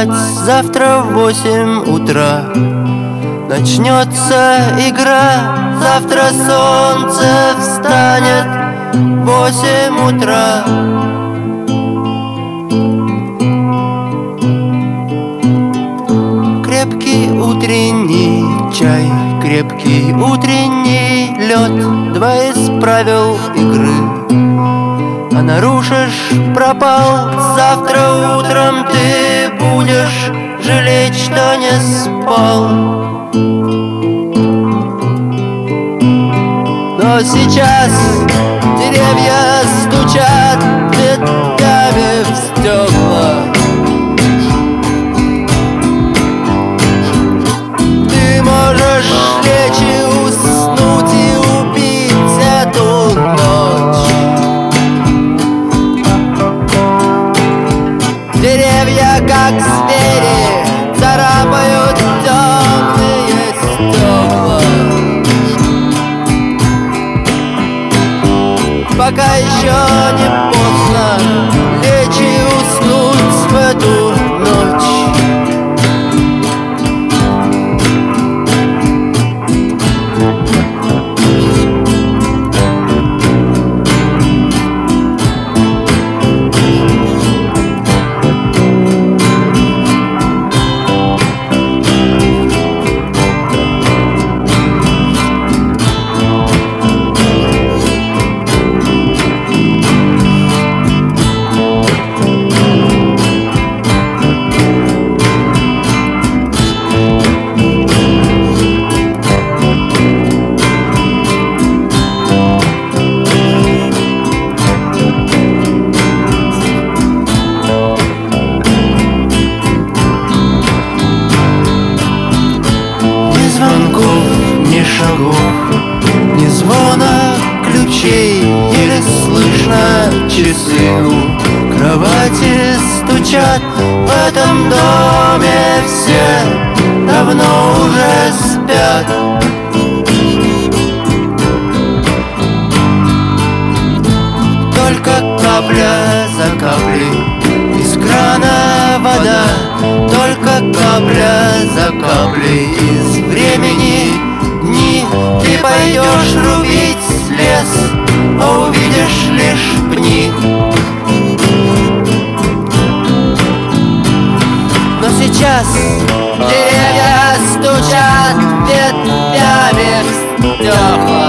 спать завтра в 8 утра. Начнется игра, завтра солнце встанет в 8 утра. Крепкий утренний чай, крепкий утренний лед, два из правил игры. А нарушишь — пропал. Завтра утром ты будешь жалеть, что не спал. Но сейчас деревья стучат ветвями в стекла. Ты можешь лечь и уснуть и убить эту ночь. Деревья, как звери, царапают темные стекла. Пока еще не поздно лечь и уснуть в эту ночь. Ни шагов, ни звона ключей, еле слышно часы у кровати стучат. В этом доме все давно уже спят. Только капля за каплей из крана вода, только капля за каплей из времени дни. Ты пойдешь рубить лес, а увидишь лишь пни. Но сейчас деревья стучат ветвями в стекла.